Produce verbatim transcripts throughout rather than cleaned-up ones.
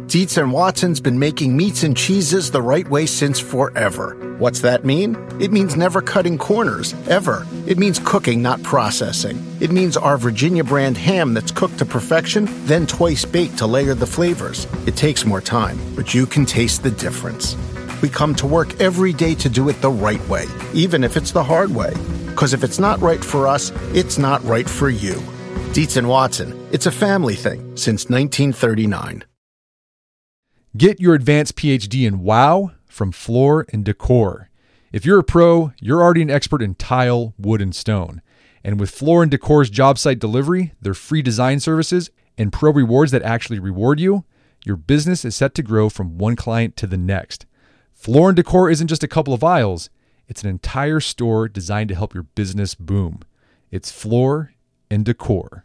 Dietz and Watson's been making meats and cheeses the right way since forever. What's that mean? It means never cutting corners, ever. It means cooking, not processing. It means our Virginia brand ham that's cooked to perfection, then twice baked to layer the flavors. It takes more time, but you can taste the difference. We come to work every day to do it the right way, even if it's the hard way. Because if it's not right for us, it's not right for you. Dietz and Watson, it's a family thing since nineteen thirty-nine. Get your advanced P H D in WOW from Floor and Decor. If you're a pro, you're already an expert in tile, wood, and stone. And with Floor and Decor's job site delivery, their free design services, and pro rewards that actually reward you, your business is set to grow from one client to the next. Floor and Decor isn't just a couple of aisles. It's an entire store designed to help your business boom. It's Floor and Decor.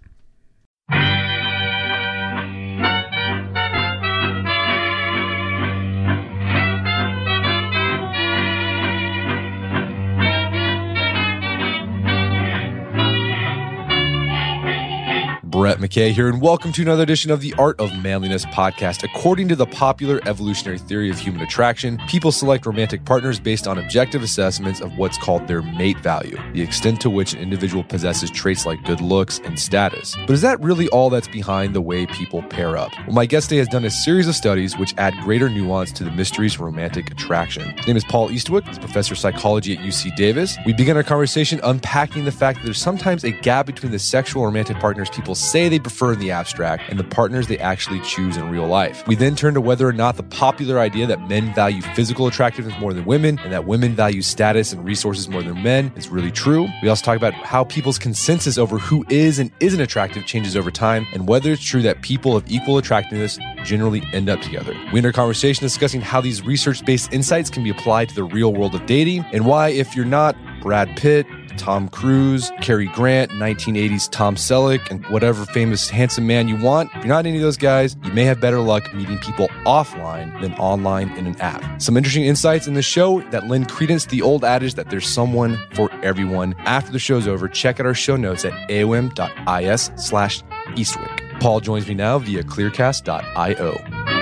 Brett McKay here, and welcome to another edition of the Art of Manliness podcast. According to the popular evolutionary theory of human attraction, people select romantic partners based on objective assessments of what's called their mate value, the extent to which an individual possesses traits like good looks and status. But is that really all that's behind the way people pair up? Well, my guest today has done a series of studies which add greater nuance to the mysteries of romantic attraction. His name is Paul Eastwick. He's a professor of psychology at U C Davis. We begin our conversation unpacking the fact that there's sometimes a gap between the sexual romantic partners people say they prefer in the abstract and the partners they actually choose in real life. We then turn to whether or not the popular idea that men value physical attractiveness more than women and that women value status and resources more than men is really true. We also talk about how people's consensus over who is and isn't attractive changes over time and whether it's true that people of equal attractiveness generally end up together. We end our conversation discussing how these research-based insights can be applied to the real world of dating and why, if you're not Brad Pitt, Tom Cruise, Cary Grant, nineteen eighties Tom Selleck, and whatever famous handsome man you want, if you're not any of those guys, you may have better luck meeting people offline than online in an app. Some interesting insights in the show that lend credence to the old adage that there's someone for everyone. After the show's over, check out our show notes at aom.is slash Eastwick. Paul joins me now via clearcast dot io.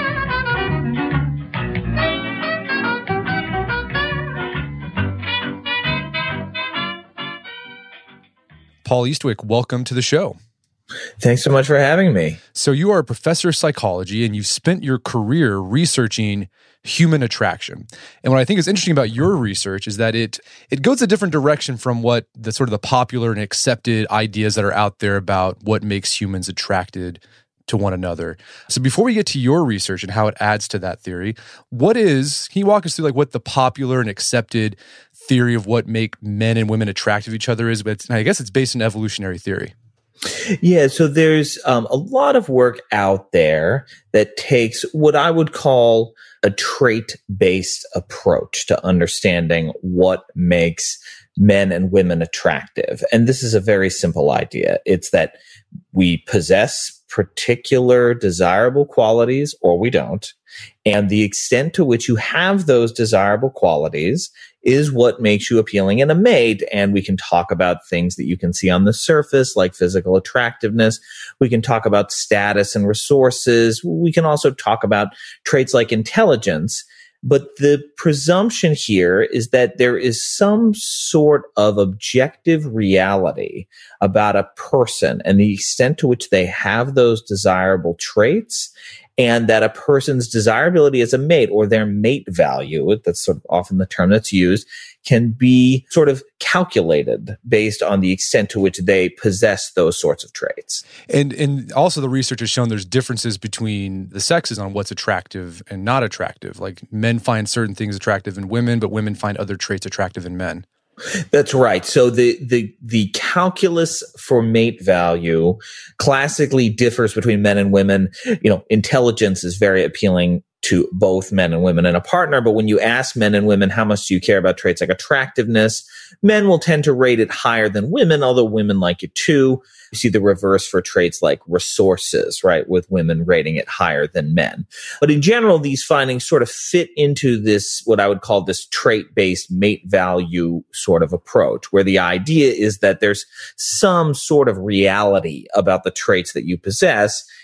Paul Eastwick, welcome to the show. Thanks so much for having me. So you are a professor of psychology and you've spent your career researching human attraction. And what I think is interesting about your research is that it it goes a different direction from what the sort of the popular and accepted ideas that are out there about what makes humans attracted to one another. So before we get to your research and how it adds to that theory, what is, can you walk us through like what the popular and accepted theory of what make men and women attractive to each other is? But I guess it's based on evolutionary theory. Yeah, so there's um, a lot of work out there that takes what I would call a trait-based approach to understanding what makes men and women attractive. And this is a very simple idea. It's that we possess particular desirable qualities or we don't. And the extent to which you have those desirable qualities is what makes you appealing in a mate. And we can talk about things that you can see on the surface, like physical attractiveness. We can talk about status and resources. We can also talk about traits like intelligence. But the presumption here is that there is some sort of objective reality about a person and the extent to which they have those desirable traits, and that a person's desirability as a mate or their mate value, that's sort of often the term that's used, can be sort of calculated based on the extent to which they possess those sorts of traits. And and also the research has shown there's differences between the sexes on what's attractive and not attractive. Like men find certain things attractive in women, but women find other traits attractive in men. That's right. So the, the, the calculus for mate value classically differs between men and women. You know, intelligence is very appealing to both men and women in a partner. But when you ask men and women, how much do you care about traits like attractiveness? Men will tend to rate it higher than women, although women like it too. You see the reverse for traits like resources, right? With women rating it higher than men. But in general, these findings sort of fit into this, what I would call this trait-based mate value sort of approach, where the idea is that there's some sort of reality about the traits that you possess.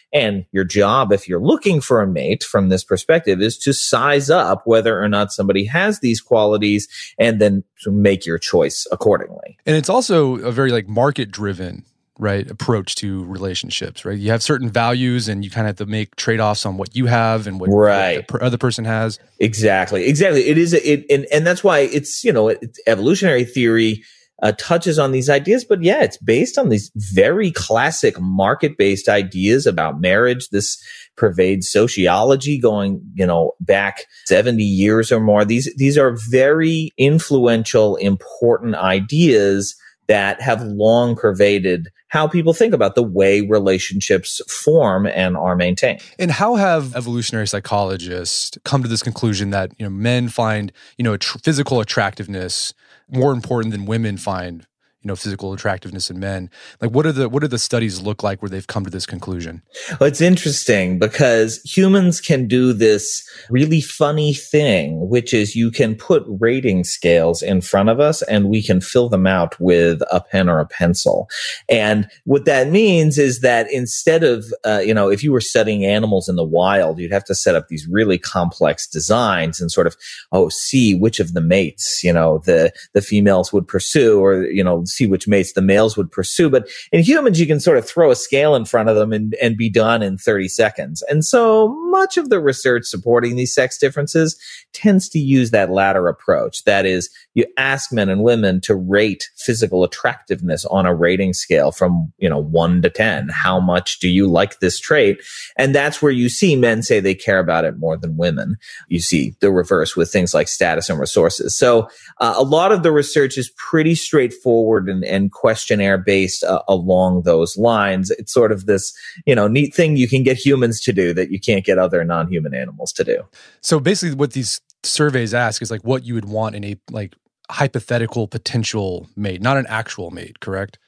And your job, if you're looking for a mate from this perspective, is to size up whether or not somebody has these qualities and then make your choice accordingly. And it's also a very like market driven, right, approach to relationships, right? You have certain values and you kind of have to make trade-offs on what you have and what, right. what the per- other person has. Exactly. Exactly. It is, it, and, and that's why it's, you know, it's evolutionary theory uh, touches on these ideas, but yeah, it's based on these very classic market-based ideas about marriage. This pervades sociology going, you know, back seventy years or more. These, these are very influential, important ideas that have long pervaded how people think about the way relationships form and are maintained. And how have evolutionary psychologists come to this conclusion that, you know, men find, you know, tr- physical attractiveness more important than women find, you know, physical attractiveness in men? Like, what are the what do the studies look like where they've come to this conclusion? Well, it's interesting because humans can do this really funny thing, which is you can put rating scales in front of us and we can fill them out with a pen or a pencil. And what that means is that instead of, uh, you know, if you were studying animals in the wild, you'd have to set up these really complex designs and sort of, oh, see which of the mates, you know, the, the females would pursue, or, you know, see which mates the males would pursue. But in humans, you can sort of throw a scale in front of them and, and be done in thirty seconds. And so much of the research supporting these sex differences tends to use that latter approach. That is, you ask men and women to rate physical attractiveness on a rating scale from, you know, one to ten. How much do you like this trait? And that's where you see men say they care about it more than women. You see the reverse with things like status and resources. So uh, a lot of the research is pretty straightforward and, and questionnaire based uh, along those lines. It's sort of this, you know, neat thing you can get humans to do that you can't get other non-human animals to do. So basically what these surveys ask is like what you would want in a like hypothetical potential mate, not an actual mate, correct?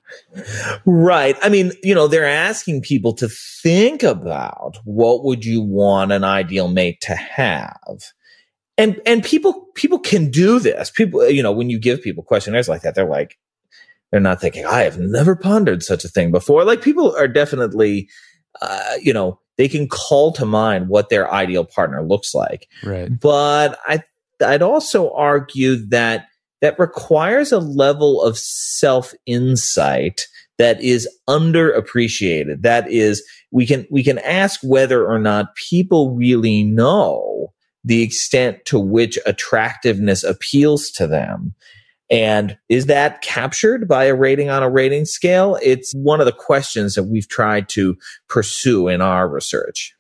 Right. I mean, you know, they're asking people to think about what would you want an ideal mate to have. And, and people, people can do this. People, you know, when you give people questionnaires like that, they're like, they're not thinking, I have never pondered such a thing before. Like, people are definitely, uh, you know, they can call to mind what their ideal partner looks like. Right. But I, I'd also argue that that requires a level of self-insight that is underappreciated. That is, we can, we can ask whether or not people really know the extent to which attractiveness appeals to them. And is that captured by a rating on a rating scale? It's one of the questions that we've tried to pursue in our research.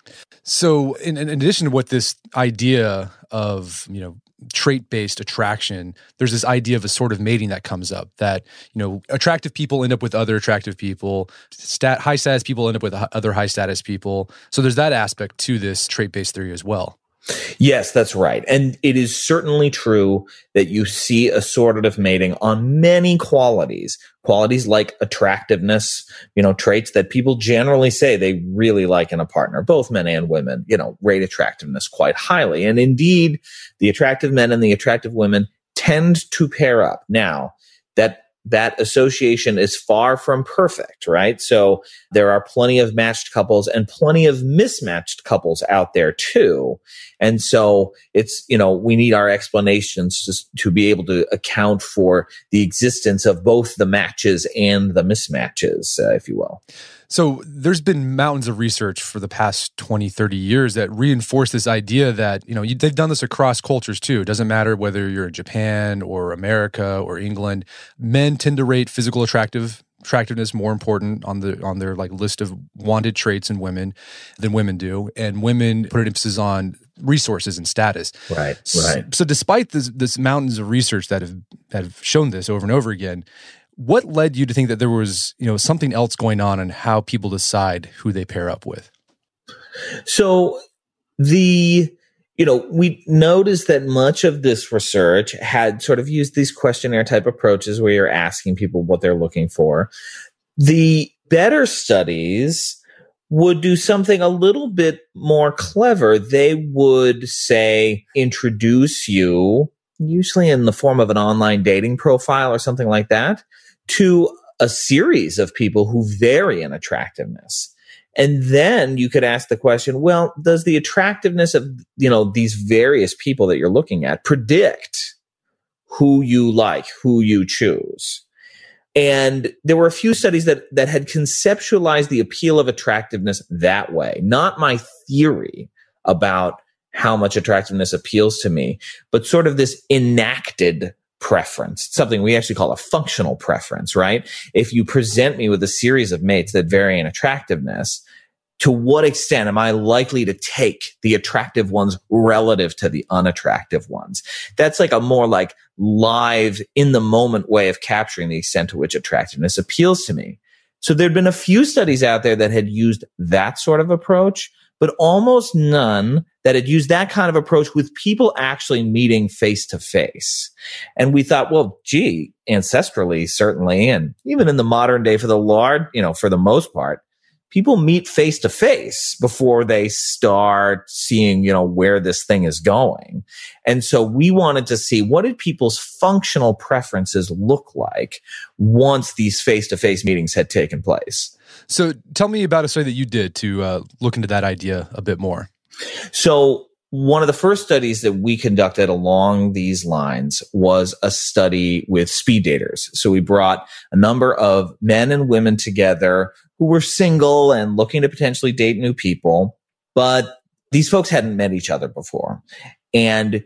So in, in addition to what this idea of, you know, trait-based attraction, there's this idea of assortative mating that comes up, that, you know, attractive people end up with other attractive people, stat, high status people end up with other high status people. So there's that aspect to this trait-based theory as well. Yes, that's right. And it is certainly true that you see assortative mating on many qualities, qualities like attractiveness, you know, traits that people generally say they really like in a partner. Both men and women, you know, rate attractiveness quite highly. And indeed, the attractive men and the attractive women tend to pair up. Now, that that association is far from perfect, right? So there are plenty of matched couples and plenty of mismatched couples out there too. And so it's, you know, we need our explanations just to be able to account for the existence of both the matches and the mismatches, uh, if you will. So there's been mountains of research for the past twenty, thirty years that reinforce this idea that, you know, you, they've done this across cultures too. It doesn't matter whether you're in Japan or America or England. Men tend to rate physical attractive attractiveness more important on the on their like list of wanted traits in women than women do, and women put an emphasis on resources and status. Right, right. So, so despite this, this mountains of research that have that have shown this over and over again, what led you to think that there was, you know, something else going on in how people decide who they pair up with? So the, you know, we noticed that much of this research had sort of used these questionnaire type approaches where you're asking people what they're looking for. The better studies would do something a little bit more clever. They would say, introduce you, usually in the form of an online dating profile or something like that, to a series of people who vary in attractiveness. And then you could ask the question, well, does the attractiveness of, you know, these various people that you're looking at predict who you like, who you choose? And there were a few studies that, that had conceptualized the appeal of attractiveness that way. Not my theory about how much attractiveness appeals to me, but sort of this enacted preference, something we actually call a functional preference, right? If you present me with a series of mates that vary in attractiveness, to what extent am I likely to take the attractive ones relative to the unattractive ones? That's like a more like live, in the moment way of capturing the extent to which attractiveness appeals to me. So there'd been a few studies out there that had used that sort of approach, but almost none that had used that kind of approach with people actually meeting face to face. And we thought, well, gee, ancestrally, certainly, and even in the modern day for the large, you know, for the most part, people meet face to face before they start seeing, you know, where this thing is going. And so we wanted to see, what did people's functional preferences look like once these face to face meetings had taken place? So tell me about a study that you did to uh, look into that idea a bit more. So one of the first studies that we conducted along these lines was a study with speed daters. So we brought a number of men and women together who were single and looking to potentially date new people, but these folks hadn't met each other before. And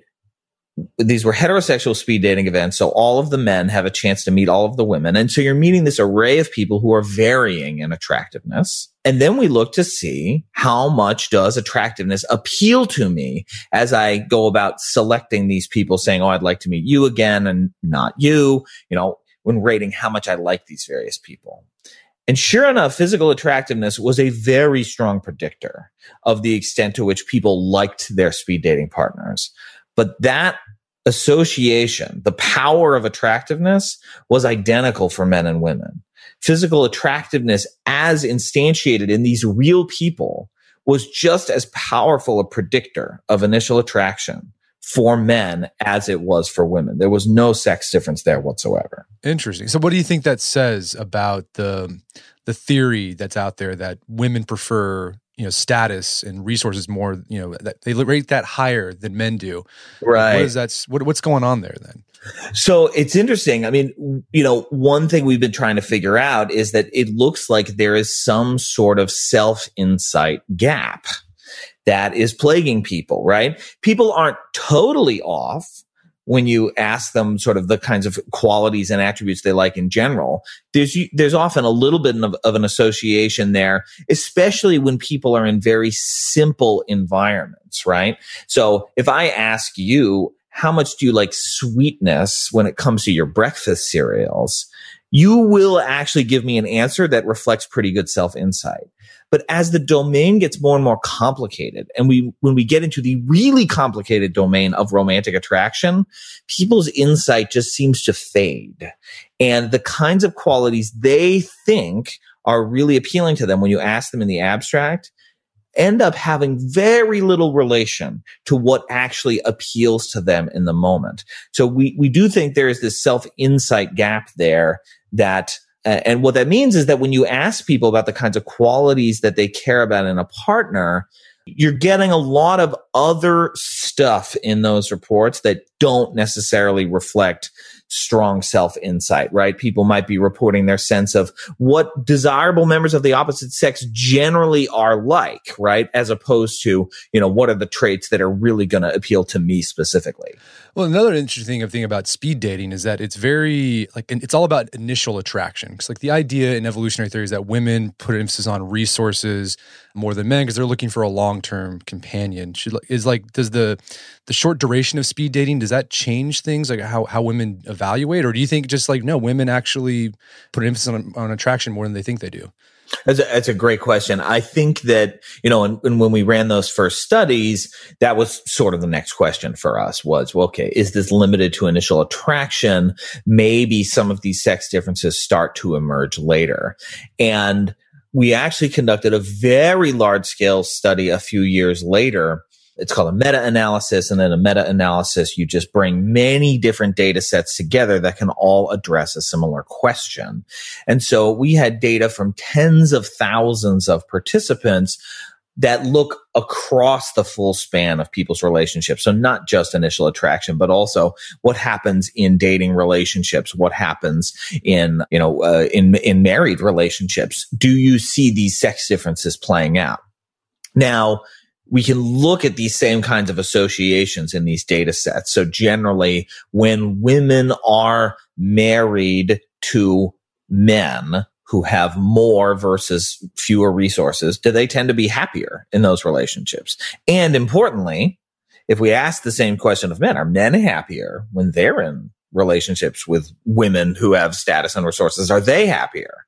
these were heterosexual speed dating events. So all of the men have a chance to meet all of the women. And so you're meeting this array of people who are varying in attractiveness. And then we look to see how much does attractiveness appeal to me as I go about selecting these people, saying, oh, I'd like to meet you again and not you, you know, when rating how much I like these various people. And sure enough, physical attractiveness was a very strong predictor of the extent to which people liked their speed dating partners. But that association, the power of attractiveness, was identical for men and women. Physical attractiveness, as instantiated in these real people, was just as powerful a predictor of initial attraction for men as it was for women. There was no sex difference there whatsoever. Interesting. So what do you think that says about the the theory that's out there that women prefer, you know, status and resources more, you know, that they rate that higher than men do? Right. What is that? What, what's going on there then? So it's interesting. I mean, you know, one thing we've been trying to figure out is that it looks like there is some sort of self-insight gap that is plaguing people, right? People aren't totally off when you ask them sort of the kinds of qualities and attributes they like in general. There's there's often a little bit of, of an association there, especially when people are in very simple environments, right? So if I ask you, how much do you like sweetness when it comes to your breakfast cereals? You will actually give me an answer that reflects pretty good self-insight. But as the domain gets more and more complicated, and we, when we get into the really complicated domain of romantic attraction, people's insight just seems to fade. And the kinds of qualities they think are really appealing to them when you ask them in the abstract end up having very little relation to what actually appeals to them in the moment. So we, we do think there is this self-insight gap there that Uh, and what that means is that when you ask people about the kinds of qualities that they care about in a partner, you're getting a lot of other stuff in those reports that don't necessarily reflect strong self-insight, right? People might be reporting their sense of what desirable members of the opposite sex generally are like, right? As opposed to, you know, what are the traits that are really going to appeal to me specifically? Well, another interesting thing about speed dating is that it's very, like, it's all about initial attraction. Because, like, the idea in evolutionary theory is that women put emphasis on resources more than men because they're looking for a long-term companion. Should, is like, does the the short duration of speed dating, does that change things, like how, how women evaluate? Or do you think just like, no, women actually put emphasis on, on attraction more than they think they do? That's a, that's a great question. I think that, you know, and, and when we ran those first studies, that was sort of the next question for us was, well, okay, is this limited to initial attraction? Maybe some of these sex differences start to emerge later. And we actually conducted a very large scale study a few years later it's called a meta-analysis. And then a meta-analysis, you just bring many different data sets together that can all address a similar question. And so we had data from tens of thousands of participants that look across the full span of people's relationships. So not just initial attraction, but also what happens in dating relationships, what happens in, you know, uh, in, in married relationships. Do you see these sex differences playing out? Now, we can look at these same kinds of associations in these data sets. So generally, when women are married to men who have more versus fewer resources, do they tend to be happier in those relationships? And importantly, if we ask the same question of men, are men happier when they're in relationships with women who have status and resources? Are they happier?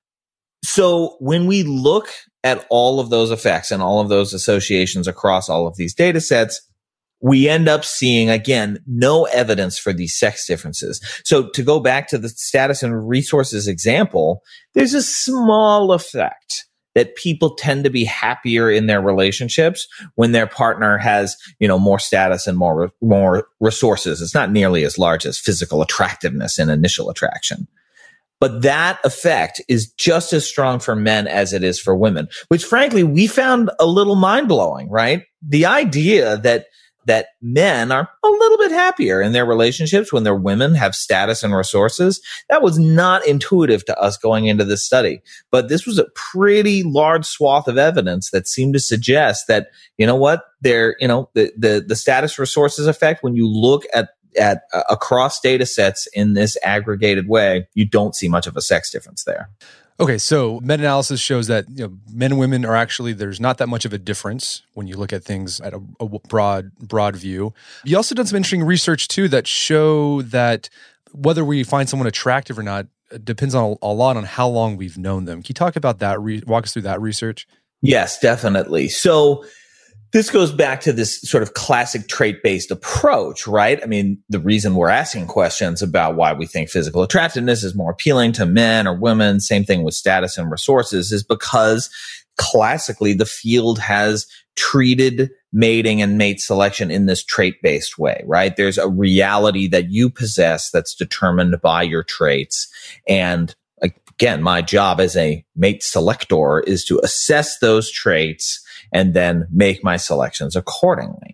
So when we look at all of those effects and all of those associations across all of these data sets, we end up seeing, again, no evidence for these sex differences. So to go back to the status and resources example, there's a small effect that people tend to be happier in their relationships when their partner has, you know, more status and more, more resources. It's not nearly as large as physical attractiveness and initial attraction. But that effect is just as strong for men as it is for women, which frankly, we found a little mind-blowing, right? The idea that that men are a little bit happier in their relationships when their women have status and resources. That was not intuitive to us going into this study. But this was a pretty large swath of evidence that seemed to suggest that, you know what, there, you know, the, the, the status resources effect, when you look at at uh, across data sets in this aggregated way, you don't see much of a sex difference there. Okay, so meta-analysis shows that, you know, men and women are actually, there's not that much of a difference when you look at things at a, a broad broad view. You also done some interesting research too that show that whether we find someone attractive or not depends on a, a lot on how long we've known them. Can you talk about that? Re- walk us through that research? Yes, definitely. So this goes back to this sort of classic trait-based approach, right? I mean, the reason we're asking questions about why we think physical attractiveness is more appealing to men or women, same thing with status and resources, is because classically the field has treated mating and mate selection in this trait-based way, right? There's a reality that you possess that's determined by your traits. And again, my job as a mate selector is to assess those traits and then make my selections accordingly.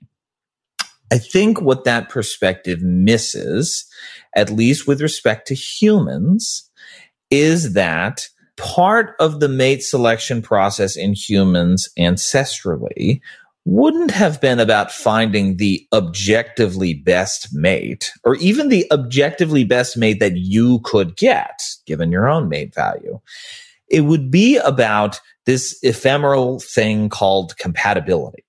I think what that perspective misses, at least with respect to humans, is that part of the mate selection process in humans ancestrally wouldn't have been about finding the objectively best mate, or even the objectively best mate that you could get, given your own mate value. It would be about this ephemeral thing called compatibility.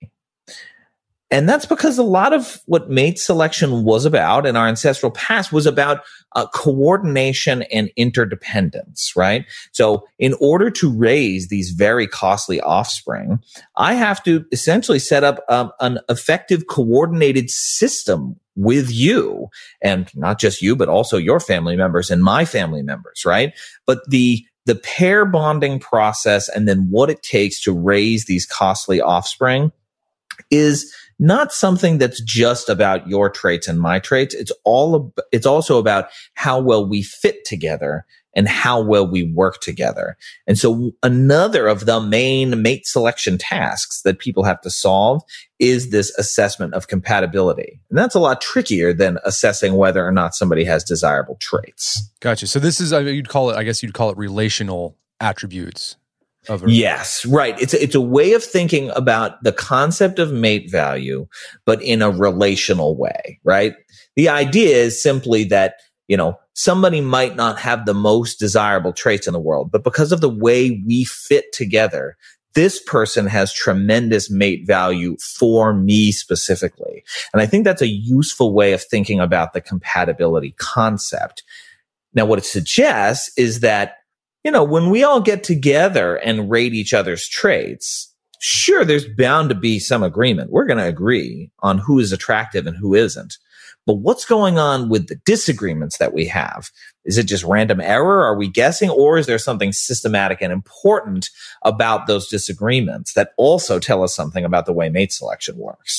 And that's because a lot of what mate selection was about in our ancestral past was about uh, coordination and interdependence, right? So in order to raise these very costly offspring, I have to essentially set up um, an effective coordinated system with you, and not just you, but also your family members and my family members, right? But the the pair bonding process and then what it takes to raise these costly offspring is not something that's just about your traits and my traits. It's all, ab- it's also about how well we fit together and how well we work together. And so another of the main mate selection tasks that people have to solve is this assessment of compatibility. And that's a lot trickier than assessing whether or not somebody has desirable traits. Gotcha. So this is, I mean, you'd call it, I guess you'd call it relational attributes. Of a- yes, right. It's a, it's a way of thinking about the concept of mate value, but in a relational way, right? The idea is simply that, you know, somebody might not have the most desirable traits in the world, but because of the way we fit together, this person has tremendous mate value for me specifically. And I think that's a useful way of thinking about the compatibility concept. Now, what it suggests is that, you know, when we all get together and rate each other's traits, sure, there's bound to be some agreement. We're going to agree on who is attractive and who isn't. But what's going on with the disagreements that we have? Is it just random error? Are we guessing? Or is there something systematic and important about those disagreements that also tell us something about the way mate selection works?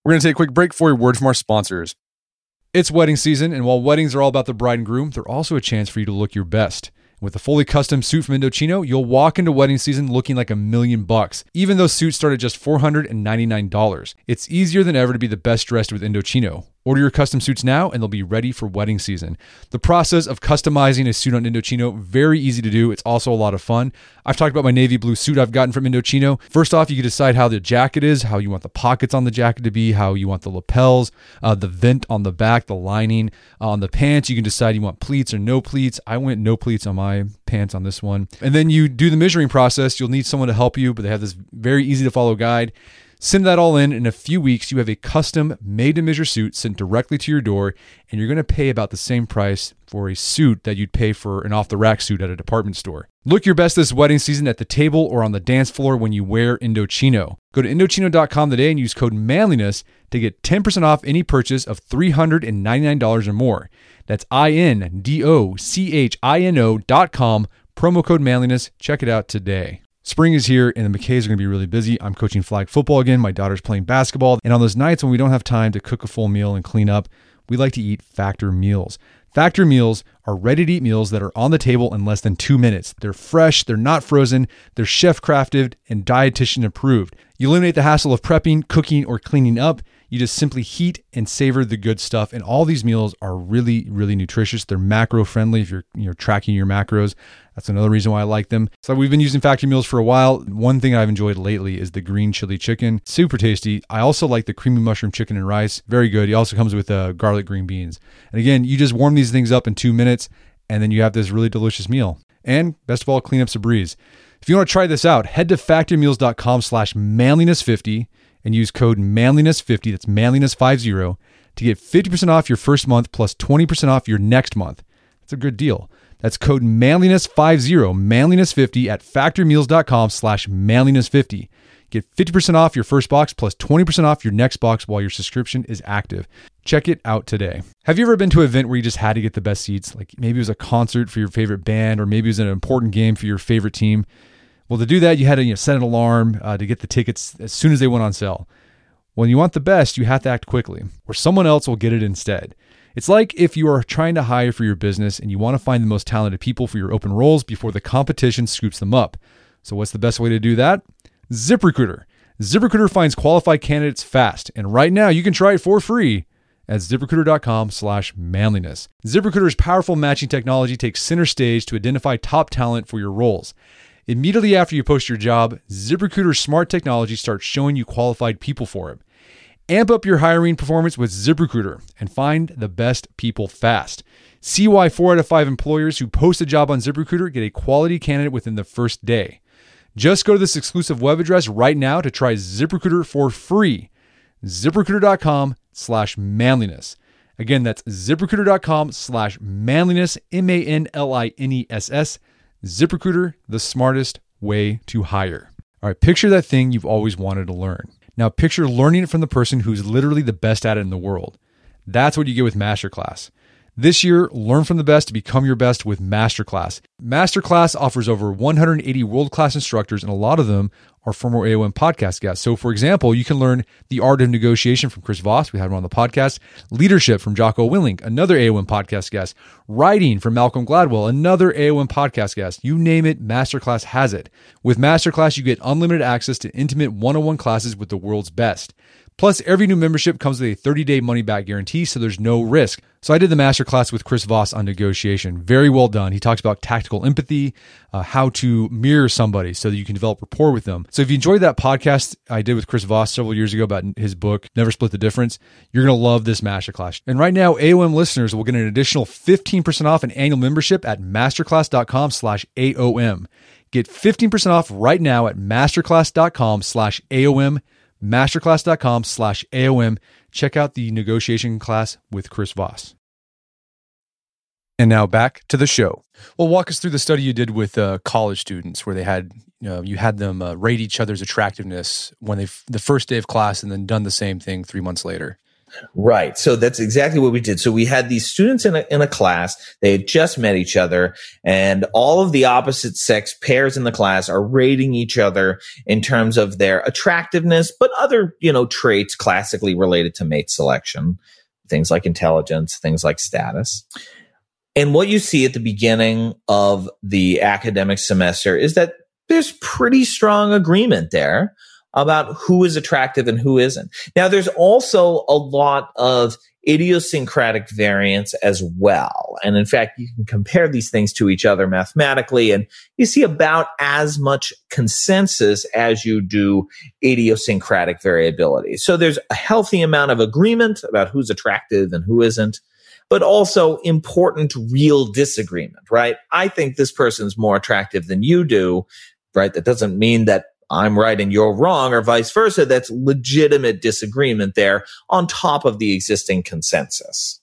We're going to take a quick break for a word from our sponsors. It's wedding season, and while weddings are all about the bride and groom, they're also a chance for you to look your best. With a fully custom suit from Indochino, you'll walk into wedding season looking like a million bucks, even though suits start at just four hundred ninety-nine dollars. It's easier than ever to be the best dressed with Indochino. Order your custom suits now and they'll be ready for wedding season. The process of customizing a suit on Indochino, very easy to do. It's also a lot of fun. I've talked about my navy blue suit I've gotten from Indochino. First off, you can decide how the jacket is, how you want the pockets on the jacket to be, how you want the lapels, uh, the vent on the back, the lining. Uh, on the pants, you can decide you want pleats or no pleats. I went no pleats on my pants on this one. And then you do the measuring process. You'll need someone to help you, but they have this very easy to follow guide. Send that all in. In a few weeks, you have a custom made-to-measure suit sent directly to your door, and you're going to pay about the same price for a suit that you'd pay for an off-the-rack suit at a department store. Look your best this wedding season at the table or on the dance floor when you wear Indochino. Go to Indochino dot com today and use code manliness to get ten percent off any purchase of three hundred ninety-nine dollars or more. That's I N D O C H I N O dot com, promo code manliness. Check it out today. Spring is here and the McKays are going to be really busy. I'm coaching flag football again. My daughter's playing basketball. And on those nights when we don't have time to cook a full meal and clean up, we like to eat Factor meals. Factor meals are ready-to-eat meals that are on the table in less than two minutes. They're fresh, they're not frozen, they're chef-crafted and dietitian approved. You eliminate the hassle of prepping, cooking, or cleaning up. You just simply heat and savor the good stuff. And all these meals are really, really nutritious. They're macro-friendly if you're, you're tracking your macros. That's another reason why I like them. So we've been using Factor meals for a while. One thing I've enjoyed lately is the green chili chicken. Super tasty. I also like the creamy mushroom chicken and rice. Very good. He also comes with uh, garlic green beans. And again, you just warm these things up in two minutes, and then you have this really delicious meal. And best of all, cleanup's a breeze. If you want to try this out, head to factor meals dot com slash manliness fifty and use code manliness fifty, that's manliness fifty, to get fifty percent off your first month plus twenty percent off your next month. That's a good deal. That's code manliness fifty, manliness fifty at factor meals dot com slash manliness fifty. Get fifty percent off your first box plus twenty percent off your next box while your subscription is active. Check it out today. Have you ever been to an event where you just had to get the best seats? Like maybe it was a concert for your favorite band, or maybe it was an important game for your favorite team. Well, to do that, you had to you know, set an alarm uh, to get the tickets as soon as they went on sale. When you want the best, you have to act quickly, or someone else will get it instead. It's like if you are trying to hire for your business and you want to find the most talented people for your open roles before the competition scoops them up. So what's the best way to do that? ZipRecruiter. ZipRecruiter finds qualified candidates fast, and right now you can try it for free at ZipRecruiter dot com slash manliness. ZipRecruiter's powerful matching technology takes center stage to identify top talent for your roles. Immediately after you post your job, ZipRecruiter's smart technology starts showing you qualified people for it. Amp up your hiring performance with ZipRecruiter and find the best people fast. See why four out of five employers who post a job on ZipRecruiter get a quality candidate within the first day. Just go to this exclusive web address right now to try ZipRecruiter for free. ZipRecruiter dot com slash manliness. Again, that's ZipRecruiter dot com slash manliness, M A N L I N E S S. ZipRecruiter, the smartest way to hire. All right, picture that thing you've always wanted to learn. Now picture learning it from the person who's literally the best at it in the world. That's what you get with Masterclass. This year, learn from the best to become your best with Masterclass. Masterclass offers over one hundred eighty world-class instructors, and a lot of them are former A O M podcast guests. So, for example, you can learn the art of negotiation from Chris Voss. We had him on the podcast. Leadership from Jocko Willink, another A O M podcast guest. Writing from Malcolm Gladwell, another A O M podcast guest. You name it, Masterclass has it. With Masterclass, you get unlimited access to intimate one-on-one classes with the world's best. Plus, every new membership comes with a thirty-day money-back guarantee, so there's no risk. So I did the masterclass with Chris Voss on negotiation. Very well done. He talks about tactical empathy, uh, how to mirror somebody so that you can develop rapport with them. So if you enjoyed that podcast I did with Chris Voss several years ago about his book, Never Split the Difference, you're going to love this masterclass. And right now, A O M listeners will get an additional fifteen percent off an annual membership at masterclass dot com slash A O M. Get fifteen percent off right now at masterclass dot com slash A O M. masterclass dot com slash A O M. Check out the negotiation class with Chris Voss. And now back to the show. Well, walk us through the study you did with uh, college students where they had, you know, you had them uh, rate each other's attractiveness when they the first day of class and then done the same thing three months later. Right. So that's exactly what we did. So we had these students in a, in a class. They had just met each other, and all of the opposite sex pairs in the class are rating each other in terms of their attractiveness, but other, you know, traits classically related to mate selection, things like intelligence, things like status. And what you see at the beginning of the academic semester is that there's pretty strong agreement there about who is attractive and who isn't. Now, there's also a lot of idiosyncratic variance as well. And in fact, you can compare these things to each other mathematically, and you see about as much consensus as you do idiosyncratic variability. So there's a healthy amount of agreement about who's attractive and who isn't, but also important real disagreement, right? I think this person's more attractive than you do, right? That doesn't mean that I'm right and you're wrong, or vice versa. That's legitimate disagreement there on top of the existing consensus.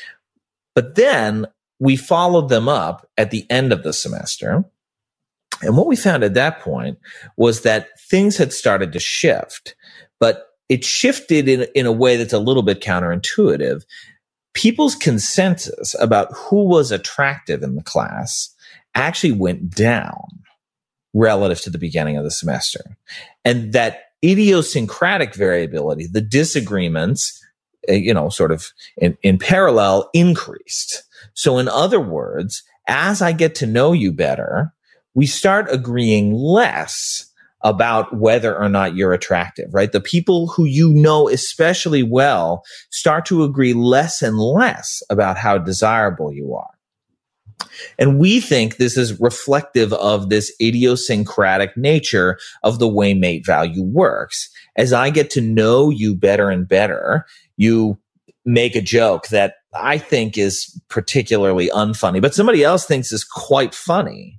But then we followed them up at the end of the semester. And what we found at that point was that things had started to shift, but it shifted in, in a way that's a little bit counterintuitive. People's consensus about who was attractive in the class actually went down relative to the beginning of the semester. And that idiosyncratic variability, the disagreements, uh, you know, sort of in, in parallel increased. So in other words, as I get to know you better, we start agreeing less about whether or not you're attractive, right? The people who you know especially well start to agree less and less about how desirable you are. And we think this is reflective of this idiosyncratic nature of the way mate value works. As I get to know you better and better, you make a joke that I think is particularly unfunny, but somebody else thinks is quite funny.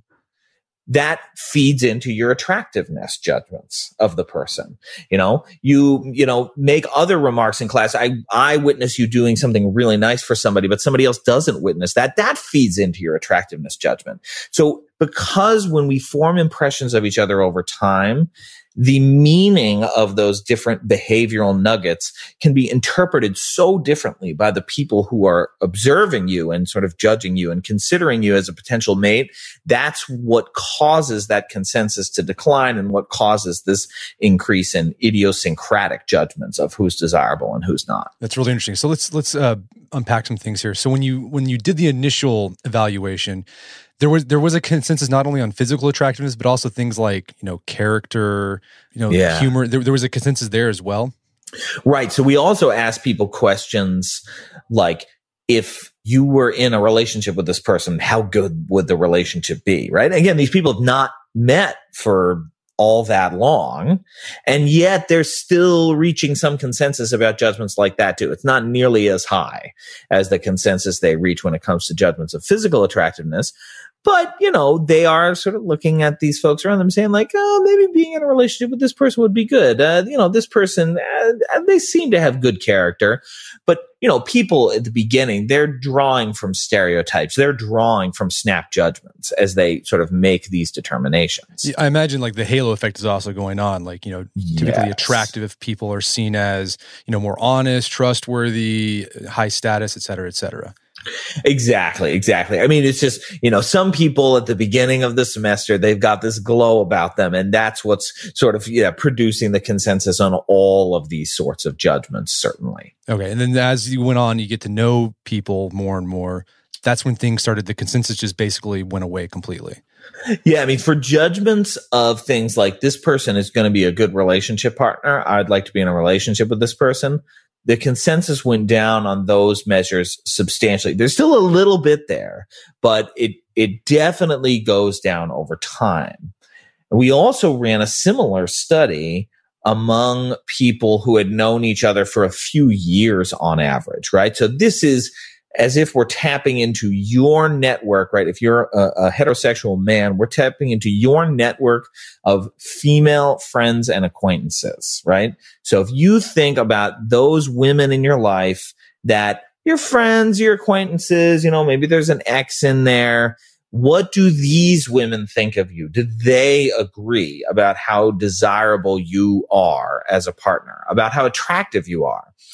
That feeds into your attractiveness judgments of the person. You know, you, you know, make other remarks in class. I, I witness you doing something really nice for somebody, but somebody else doesn't witness that. That feeds into your attractiveness judgment. So because when we form impressions of each other over time, the meaning of those different behavioral nuggets can be interpreted so differently by the people who are observing you and sort of judging you and considering you as a potential mate. That's what causes that consensus to decline and what causes this increase in idiosyncratic judgments of who's desirable and who's not. That's really interesting. So let's let's uh, unpack some things here. So when you when you did the initial evaluation, There was there was a consensus not only on physical attractiveness, but also things like, you know, character, you know, yeah. humor. There, there was a consensus there as well. Right. So we also asked people questions like, if you were in a relationship with this person, how good would the relationship be? Right. Again, these people have not met for all that long, and yet they're still reaching some consensus about judgments like that too. It's not nearly as high as the consensus they reach when it comes to judgments of physical attractiveness. But, you know, they are sort of looking at these folks around them saying like, oh, maybe being in a relationship with this person would be good. Uh, you know, this person, uh, they seem to have good character. But, you know, people at the beginning, they're drawing from stereotypes. They're drawing from snap judgments as they sort of make these determinations. I imagine like the halo effect is also going on. Like, you know, typically yes. attractive people are seen as, you know, more honest, trustworthy, high status, et cetera, et cetera. Exactly, exactly. I mean, it's just, you know, some people at the beginning of the semester, they've got this glow about them, and that's what's sort of, yeah, producing the consensus on all of these sorts of judgments, certainly. Okay. And then as you went on, you get to know people more and more. That's when things started, the consensus just basically went away completely. Yeah, I mean, for judgments of things like this person is going to be a good relationship partner, I'd like to be in a relationship with this person, the consensus went down on those measures substantially. There's still a little bit there, but it it definitely goes down over time. We also ran a similar study among people who had known each other for a few years on average, right? So this is as if we're tapping into your network, right? If you're a, a heterosexual man, we're tapping into your network of female friends and acquaintances, right? So if you think about those women in your life that your friends, your acquaintances, you know, maybe there's an ex in there. What do these women think of you? Do they agree about how desirable you are as a partner, about how attractive you are?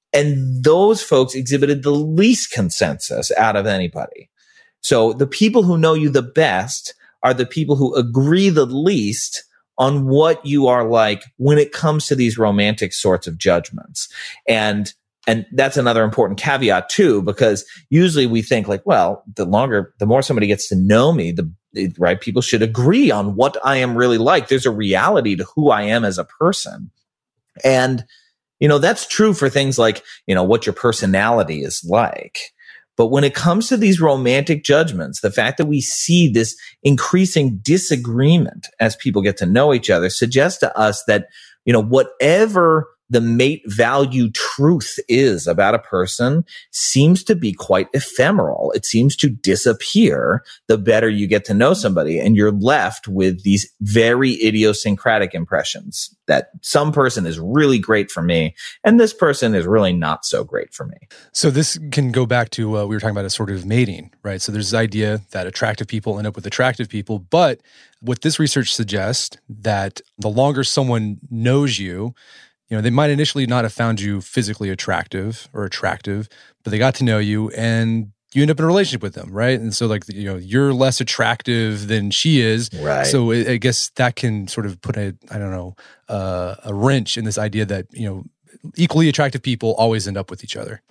And those folks exhibited the least consensus out of anybody. So the people who know you the best are the people who agree the least on what you are like when it comes to these romantic sorts of judgments. And And that's another important caveat too, because usually we think like, well, the longer, the more somebody gets to know me, the right, people should agree on what I am really like. There's a reality to who I am as a person. And, you know, that's true for things like, you know, what your personality is like. But when it comes to these romantic judgments, the fact that we see this increasing disagreement as people get to know each other suggests to us that, you know, whatever the mate value truth is about a person seems to be quite ephemeral. It seems to disappear the better you get to know somebody, and you're left with these very idiosyncratic impressions that some person is really great for me and this person is really not so great for me. So this can go back to, uh, we were talking about assortative mating, right? So there's this idea that attractive people end up with attractive people, but what this research suggests that the longer someone knows you, you know, they might initially not have found you physically attractive or attractive, but they got to know you and you end up in a relationship with them, right? And so, like, you know, you're less attractive than she is. Right. So I guess that can sort of put a, I don't know, uh, a wrench in this idea that, you know, equally attractive people always end up with each other.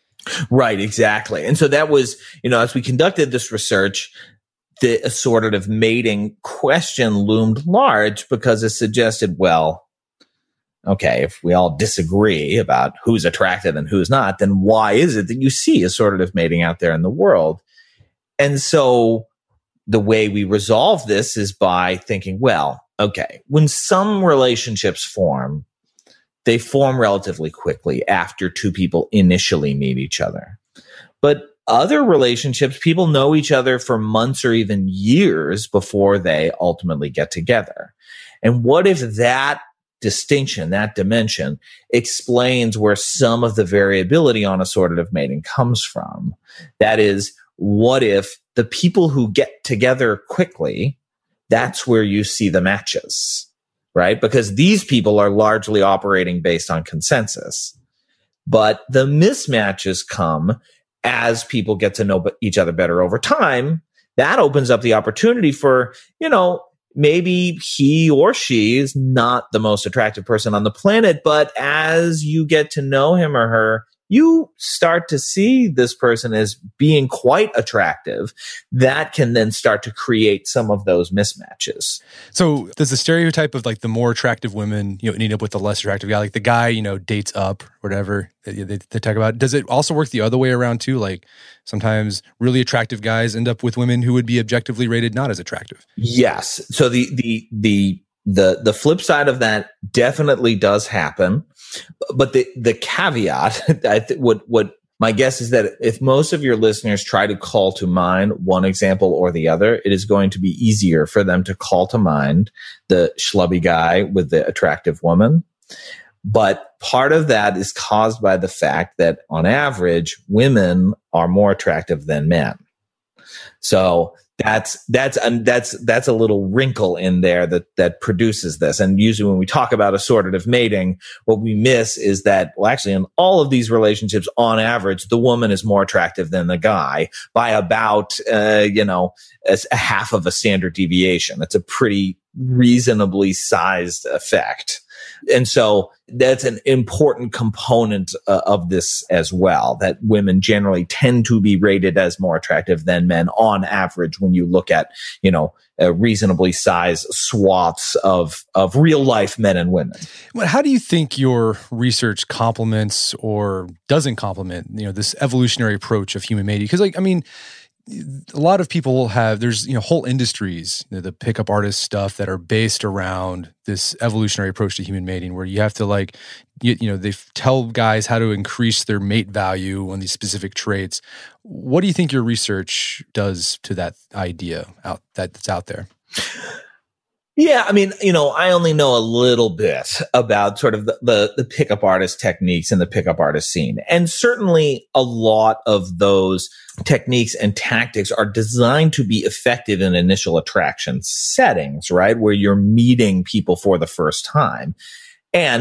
Right, exactly. And so that was, you know, as we conducted this research, the assortative mating question loomed large because it suggested, well, okay, if we all disagree about who's attractive and who's not, then why is it that you see assortative mating out there in the world? And so the way we resolve this is by thinking, well, okay, when some relationships form, they form relatively quickly after two people initially meet each other. But other relationships, people know each other for months or even years before they ultimately get together. And what if that distinction, that dimension, explains where some of the variability on assortative mating comes from? That is, what if the people who get together quickly, that's where you see the matches, right? Because these people are largely operating based on consensus. But the mismatches come as people get to know each other better over time. That opens up the opportunity for, you know, maybe he or she is not the most attractive person on the planet, but as you get to know him or her, you start to see this person as being quite attractive. That can then start to create some of those mismatches. So does the stereotype of like the more attractive women, you know, end up with the less attractive guy, like the guy, you know, dates up or whatever they, they, they talk about, does it also work the other way around too? Like sometimes really attractive guys end up with women who would be objectively rated not as attractive? Yes. So the, the, the, the, the flip side of that definitely does happen. But the, the caveat, I th- what, what my guess is that if most of your listeners try to call to mind one example or the other, it is going to be easier for them to call to mind the schlubby guy with the attractive woman. But part of that is caused by the fact that on average, women are more attractive than men. So That's that's and that's that's a little wrinkle in there that that produces this. And usually when we talk about assortative mating, what we miss is that, well, actually in all of these relationships, on average, the woman is more attractive than the guy by about uh, you know a, a half of a standard deviation. That's a pretty reasonably sized effect. And so that's an important component uh, of this as well, that women generally tend to be rated as more attractive than men on average when you look at, you know, a reasonably sized swaths of, of real life men and women. Well, how do you think your research complements or doesn't complement, you know, this evolutionary approach of human mating? Because, like, I mean, a lot of people have, there's, you know, whole industries, you know, the pickup artist stuff that are based around this evolutionary approach to human mating, where you have to like, you, you know, they tell guys how to increase their mate value on these specific traits. What do you think your research does to that idea out that's out there? Yeah, I mean, you know, I only know a little bit about sort of the, the, the pickup artist techniques and the pickup artist scene. And certainly a lot of those techniques and tactics are designed to be effective in initial attraction settings, right? Where you're meeting people for the first time. And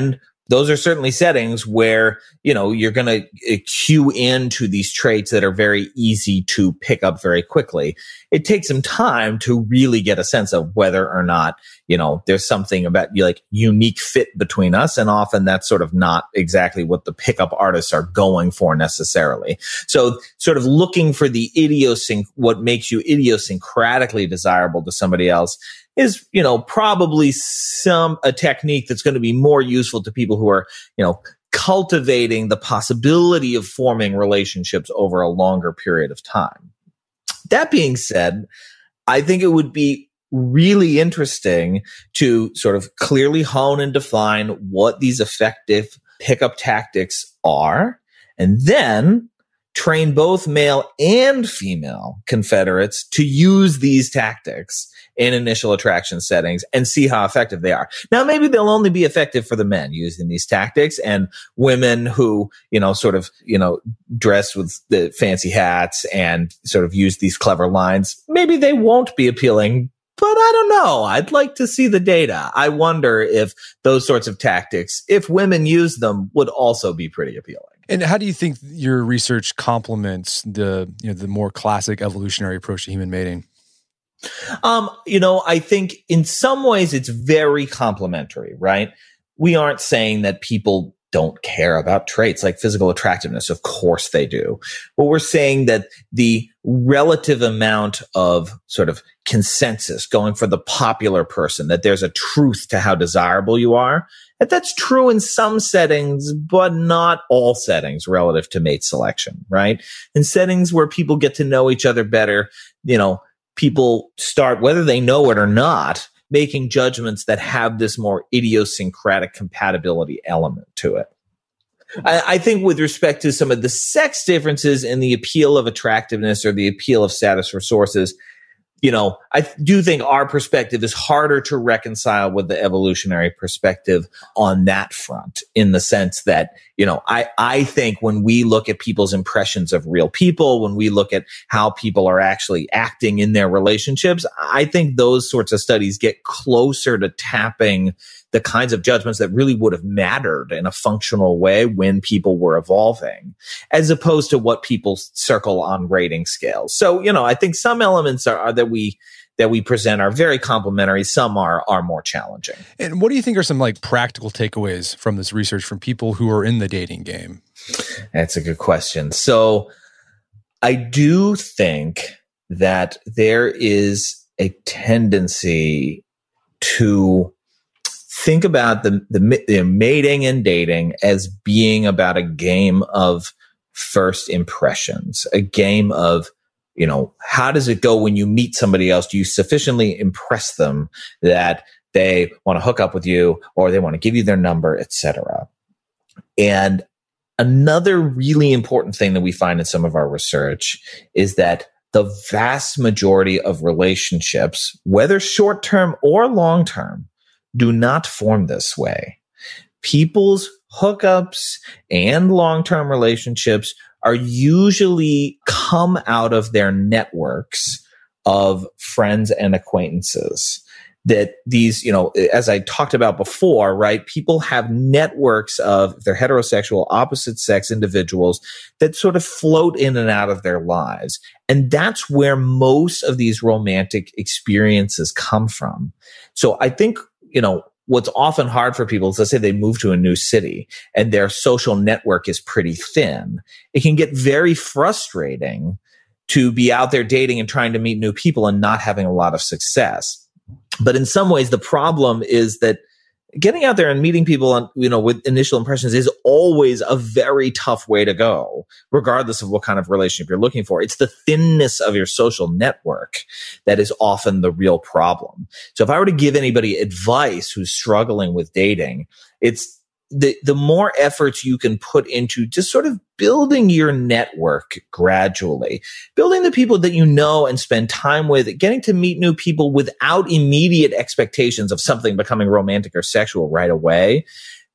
those are certainly settings where, you know, you're going to cue into these traits that are very easy to pick up very quickly. It takes some time to really get a sense of whether or not, you know, there's something about like unique fit between us. And often that's sort of not exactly what the pickup artists are going for necessarily. So sort of looking for the idiosync, what makes you idiosyncratically desirable to somebody else is, you know, probably some, a technique that's going to be more useful to people who are, you know, cultivating the possibility of forming relationships over a longer period of time. That being said, I think it would be really interesting to sort of clearly hone and define what these effective pickup tactics are, and then train both male and female confederates to use these tactics in initial attraction settings and see how effective they are. Now, maybe they'll only be effective for the men using these tactics, and women who, you know, sort of, you know, dress with the fancy hats and sort of use these clever lines, maybe they won't be appealing. But I don't know. I'd like to see the data. I wonder if those sorts of tactics, if women use them, would also be pretty appealing. And how do you think your research complements the, you know, the more classic evolutionary approach to human mating? Um, you know, I think in some ways it's very complementary, right? We aren't saying that people don't care about traits like physical attractiveness. Of course they do. But we're saying that the relative amount of sort of consensus going for the popular person, that there's a truth to how desirable you are, that that's true in some settings, but not all settings relative to mate selection, right? In settings where people get to know each other better, you know, people start, whether they know it or not, making judgments that have this more idiosyncratic compatibility element to it. I, I think with respect to some of the sex differences in the appeal of attractiveness or the appeal of status resources, you know, I do think our perspective is harder to reconcile with the evolutionary perspective on that front, in the sense that, you know, I, I think when we look at people's impressions of real people, when we look at how people are actually acting in their relationships, I think those sorts of studies get closer to tapping the kinds of judgments that really would have mattered in a functional way when people were evolving, as opposed to what people circle on rating scales. So, you know, I think some elements are, are that we that we present are very complementary. Some are are more challenging. And what do you think are some like practical takeaways from this research from people who are in the dating game? That's a good question. So I do think that there is a tendency to think about the, the, the mating and dating as being about a game of first impressions, a game of, you know, how does it go when you meet somebody else? Do you sufficiently impress them that they want to hook up with you, or they want to give you their number, et cetera? And another really important thing that we find in some of our research is that the vast majority of relationships, whether short-term or long-term, do not form this way. People's hookups and long-term relationships are usually come out of their networks of friends and acquaintances. That these, you know, as I talked about before, right? People have networks of, if they're heterosexual, opposite sex individuals that sort of float in and out of their lives. And that's where most of these romantic experiences come from. So I think, you know, what's often hard for people is, let's say they move to a new city and their social network is pretty thin. It can get very frustrating to be out there dating and trying to meet new people and not having a lot of success. But in some ways, the problem is that getting out there and meeting people on, you know, with initial impressions is always a very tough way to go, regardless of what kind of relationship you're looking for. It's the thinness of your social network that is often the real problem. So if I were to give anybody advice who's struggling with dating, it's the, the more efforts you can put into just sort of building your network gradually, building the people that you know and spend time with, getting to meet new people without immediate expectations of something becoming romantic or sexual right away.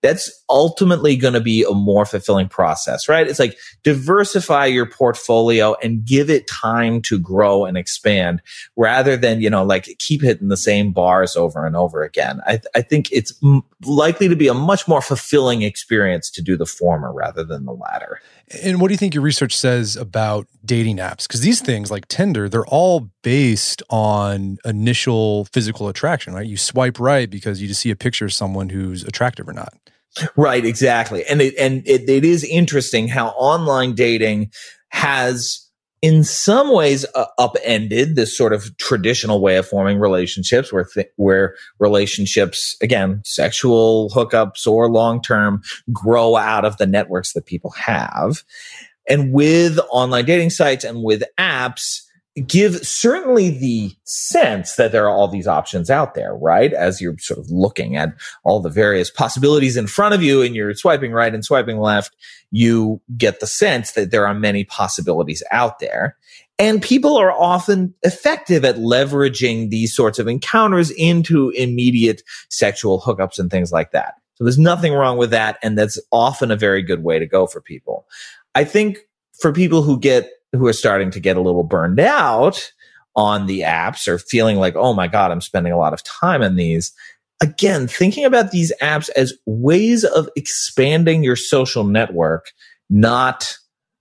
that's ultimately going to be a more fulfilling process, right? It's like diversify your portfolio and give it time to grow and expand rather than, you know, like keep hitting the same bars over and over again. I, I think it's m- likely to be a much more fulfilling experience to do the former rather than the latter. And what do you think your research says about dating apps? Because these things like Tinder, they're all based on initial physical attraction, right? You swipe right because you just see a picture of someone who's attractive or not. Right, exactly. And it, and it, it is interesting how online dating has in some ways uh, upended this sort of traditional way of forming relationships where th- where relationships, again, sexual hookups or long-term, grow out of the networks that people have. And with online dating sites and with apps, give certainly the sense that there are all these options out there, right? As you're sort of looking at all the various possibilities in front of you and you're swiping right and swiping left, you get the sense that there are many possibilities out there. And people are often effective at leveraging these sorts of encounters into immediate sexual hookups and things like that. So there's nothing wrong with that. And that's often a very good way to go for people. I think for people who get who are starting to get a little burned out on the apps or feeling like, oh my God, I'm spending a lot of time on these. Again, thinking about these apps as ways of expanding your social network, not,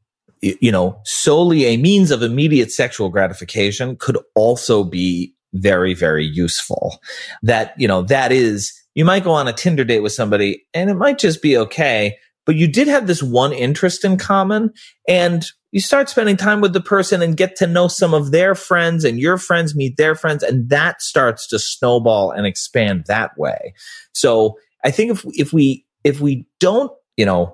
you know, solely a means of immediate sexual gratification could also be very, very useful. That, you know, that is, you might go on a Tinder date with somebody and it might just be okay, but you did have this one interest in common and you start spending time with the person and get to know some of their friends and your friends meet their friends. And that starts to snowball and expand that way. So I think if, if we, if we don't, you know,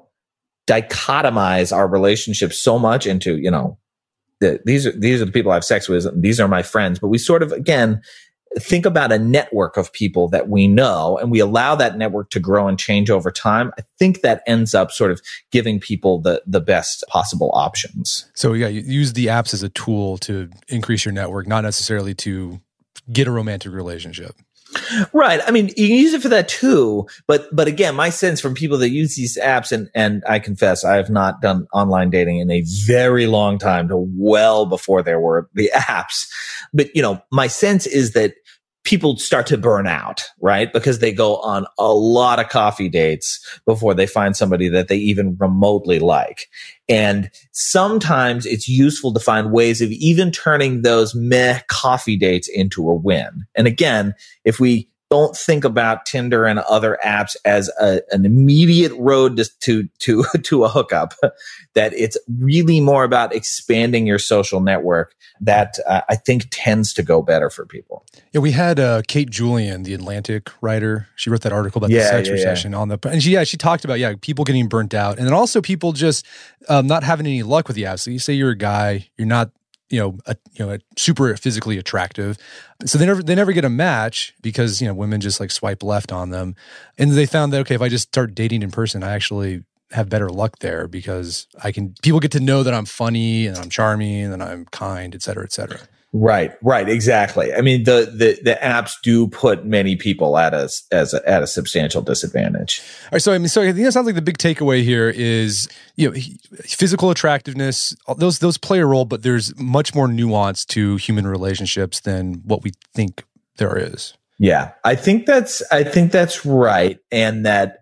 dichotomize our relationships so much into, you know, the, these are, these are the people I have sex with, and these are my friends, but we sort of, again, think about a network of people that we know and we allow that network to grow and change over time. I think that ends up sort of giving people the, the best possible options. So yeah, you use the apps as a tool to increase your network, not necessarily to get a romantic relationship. Right. I mean, you can use it for that too. But, but again, my sense from people that use these apps, and, and I confess, I have not done online dating in a very long time, to well before there were the apps. But, you know, my sense is that people start to burn out, right? Because they go on a lot of coffee dates before they find somebody that they even remotely like. And sometimes it's useful to find ways of even turning those meh coffee dates into a win. And again, if we don't think about Tinder and other apps as a, an immediate road to, to, to, to a hookup, that it's really more about expanding your social network, that uh, I think tends to go better for people. Yeah, we had uh, Kate Julian, the Atlantic writer. She wrote that article about yeah, the sex yeah, recession yeah. on the, and she, yeah, she talked about, yeah, people getting burnt out. And then also people just um, not having any luck with the apps. So you say you're a guy, you're not, you know, a, you know, a super physically attractive. So they never, they never get a match because, you know, women just like swipe left on them. And they found that, okay, if I just start dating in person, I actually have better luck there because I can, people get to know that I'm funny and I'm charming and I'm kind, et cetera, et cetera. Right, right, exactly. I mean, the, the, the apps do put many people at a, as a, at a substantial disadvantage. All right, so I mean, so I think it sounds like the big takeaway here is, you know, physical attractiveness, those those play a role, but there's much more nuance to human relationships than what we think there is. Yeah, I think that's I think that's right, and that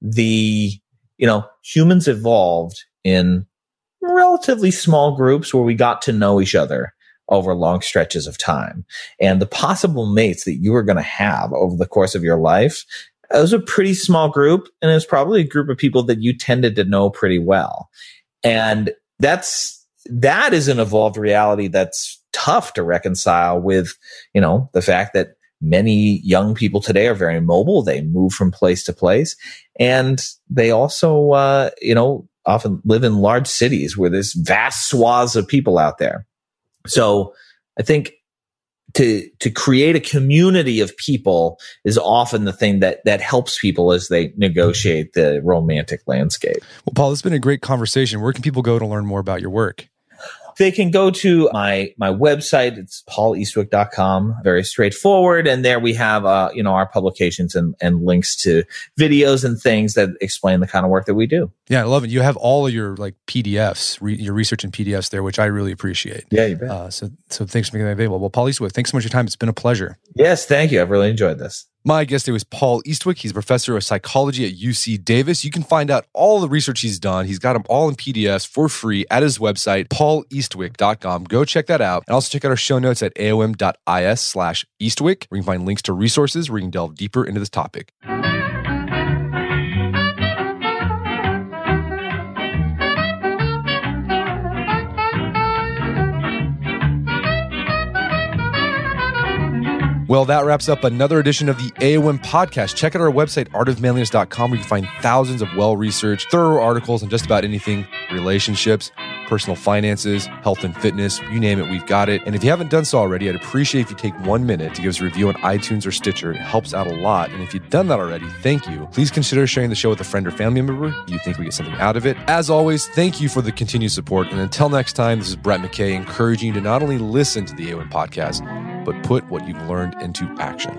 the you know humans evolved in relatively small groups where we got to know each other over long stretches of time. And the possible mates that you were going to have over the course of your life, it was a pretty small group, and it was probably a group of people that you tended to know pretty well. And that's, that is an evolved reality that's tough to reconcile with, you know, the fact that many young people today are very mobile. They move from place to place, and they also, uh, you know, often live in large cities where there's vast swaths of people out there. So I think to to create a community of people is often the thing that that helps people as they negotiate the romantic landscape. Well, Paul, it's been a great conversation. Where can people go to learn more about your work? They can go to my my website. It's paul eastwick dot com. Very straightforward. And there we have, uh, you know, our publications and, and links to videos and things that explain the kind of work that we do. Yeah, I love it. You have all of your like P D Fs, re- your research and P D Fs there, which I really appreciate. Yeah, you bet. Uh, so, so thanks for making that available. Well, Paul Eastwick, thanks so much for your time. It's been a pleasure. Yes, thank you. I've really enjoyed this. My guest today was Paul Eastwick. He's a professor of psychology at U C Davis. You can find out all the research he's done. He's got them all in P D Fs for free at his website, paul eastwick dot com. Go check that out. And also check out our show notes at aom dot is slash eastwick, where you can find links to resources where you can delve deeper into this topic. Well, that wraps up another edition of the A O M podcast. Check out our website, art of manliness dot com, where you can find thousands of well-researched, thorough articles on just about anything, relationships, personal finances, health and fitness, you name it, we've got it. And if you haven't done so already, I'd appreciate if you take one minute to give us a review on iTunes or Stitcher. It helps out a lot. And if you've done that already, thank you. Please consider sharing the show with a friend or family member you think we get something out of it. As always, thank you for the continued support. And until next time, this is Brett McKay encouraging you to not only listen to the A O M podcast, but put what you've learned into action.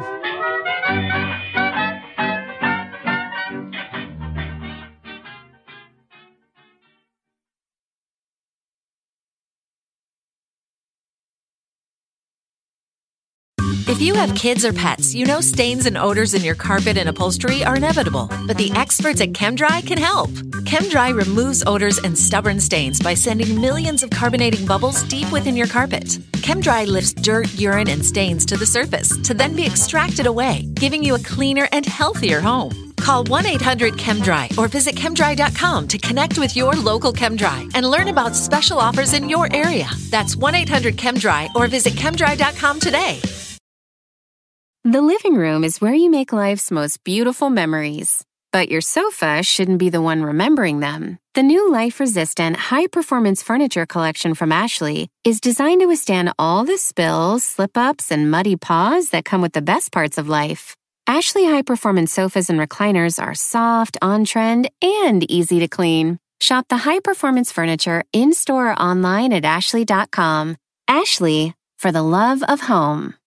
If you have kids or pets, you know stains and odors in your carpet and upholstery are inevitable, but the experts at ChemDry can help. ChemDry removes odors and stubborn stains by sending millions of carbonating bubbles deep within your carpet. ChemDry lifts dirt, urine, and stains to the surface to then be extracted away, giving you a cleaner and healthier home. Call one eight hundred ChemDry or visit chemdry dot com to connect with your local ChemDry and learn about special offers in your area. That's one eight hundred ChemDry or visit chemdry dot com today. The living room is where you make life's most beautiful memories. But your sofa shouldn't be the one remembering them. The new life-resistant, high-performance furniture collection from Ashley is designed to withstand all the spills, slip-ups, and muddy paws that come with the best parts of life. Ashley high-performance sofas and recliners are soft, on-trend, and easy to clean. Shop the high-performance furniture in-store or online at ashley dot com. Ashley, for the love of home.